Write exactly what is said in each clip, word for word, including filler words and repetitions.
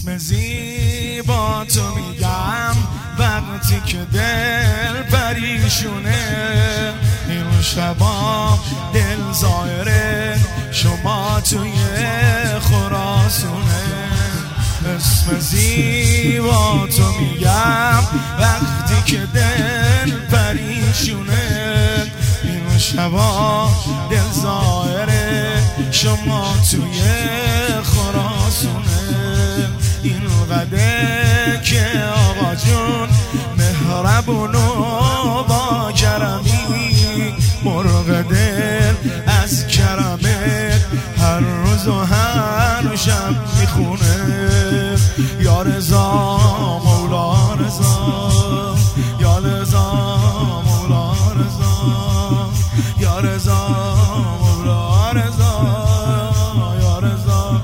اسم زیبا تو میگم وقتی که دل پریشونه، این شبا دل زائره شما توی خراسونه. اسم زیبا تو میگم وقتی که دل پریشونه، این شبا دل زائره شما توی خراسونه. این قده که آقا جون مهربون و با کرمی، مرغ دل از کرمت هر روز و هر شب میخونه. یا رضا مولا رضا، یا رضا مولا رضا، یا رضا مولا رضا، یا رضا.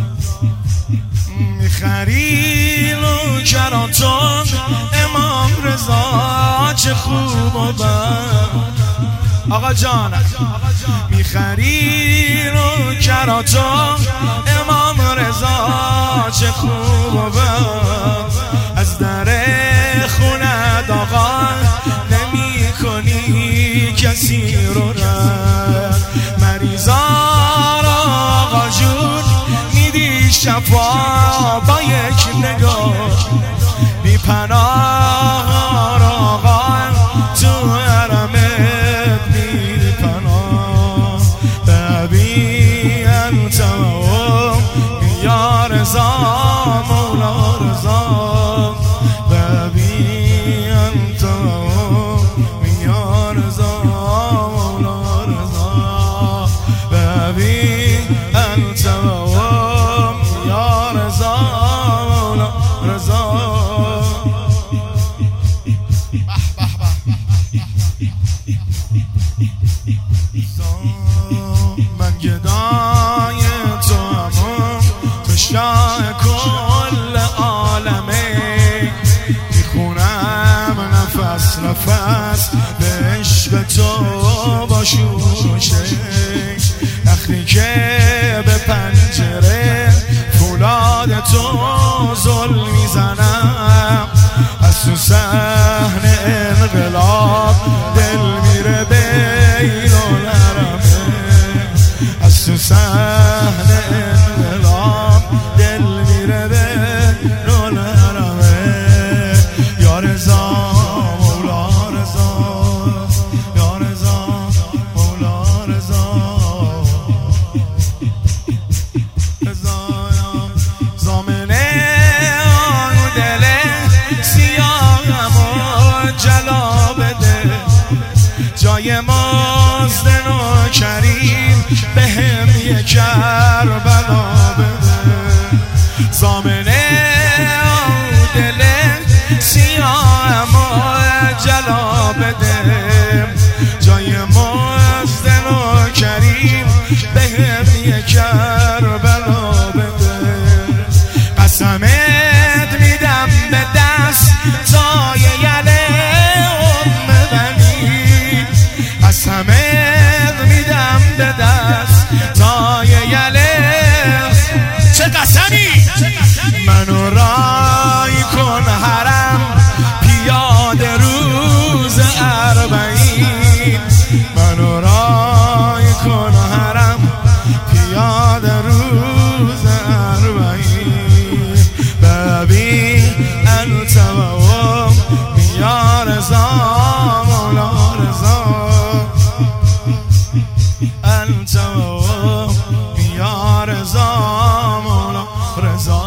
میخری نوکراتون امام رضا چه خوب و بد. آقا جان میخری نوکراتون امام رضا چه خوب و بد. از در خونت آقا نمی کنی کسی رو رد. مریضا را آقا جون میدی شفا با یک نگاه. بی پناه را آقا تو حرمت بی پناه. ببی انت و یا رضا مولا رضا، ببی انت و یا رضا مولا رضا، ببی انت و یا رضا مولا رضا. من گدای تو همون تو شاه کل عالمه، میخونم نفس نفس به عشق تو با شوشه. وقتی که به پنجره فولاد تو زل میزنم، از تو صحن انقلاب دل میره بین الحرمه. از تو صحن انقلاب دل میره بین الحرمه. یا رضا مولا رضا، یا رضا مولا رضا، رضا زامنه آن دل سیاهم جلا بده. جای مازدن و کریم به هم یک کربلا بده. زامنه آن دل سیاهم جلا بده. جای مازدن و کریم به هم یک کربلا بده. قسمت میدم به دست تای یله ام بنی، قسمت میدم به دست تای یله. چه قسمی؟ منو رای کن حرم پیاده روز اربعین. منو رای کن حرم پیاده روز اربعین. ببین انت و یا رضا مولا رضا، انت و یا رضا مولا رضا.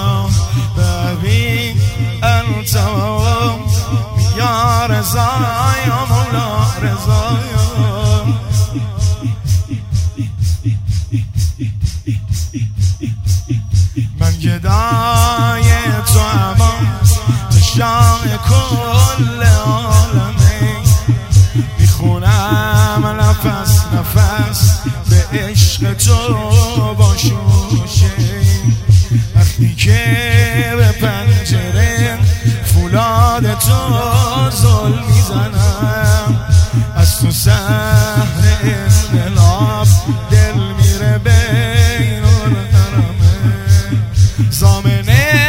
ببین انت و یا رضا یا مولا رضا. من گدای تو اما تو شاه کل عالمه، میخونم نفس نفس به عشق تو با شوشه. وقتی که به پنجره فولاد تو زل میزنم، از تو صحن انقلاب دل میره بین الحرمه. زامنه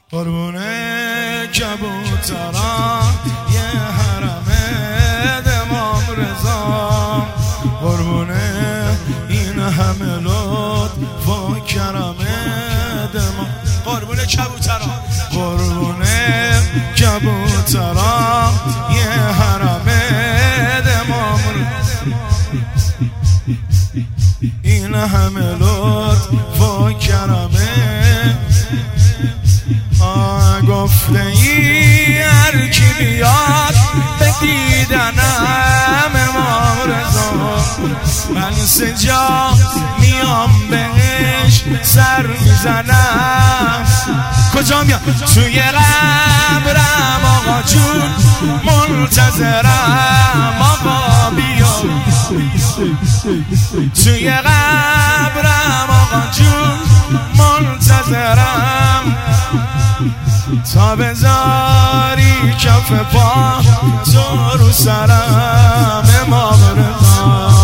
قربونه کبوترا یه حرم امام رضا، قربونه این همه لطف و کرم امام، قربونه کبوترا، قربونه کبوترا یه حرم امام رضا، این همه لطف و کرم. گفته ای هر کی بیاد به دیدنم امام رضا، من سجا میام بهش سر میزنم. کجا میام؟ توی قبرم آقا جون منتظرم، آقا بیا توی قبرم آقا جون منتظرم، تا بذاری کف پا تو رو سرم امام رضا.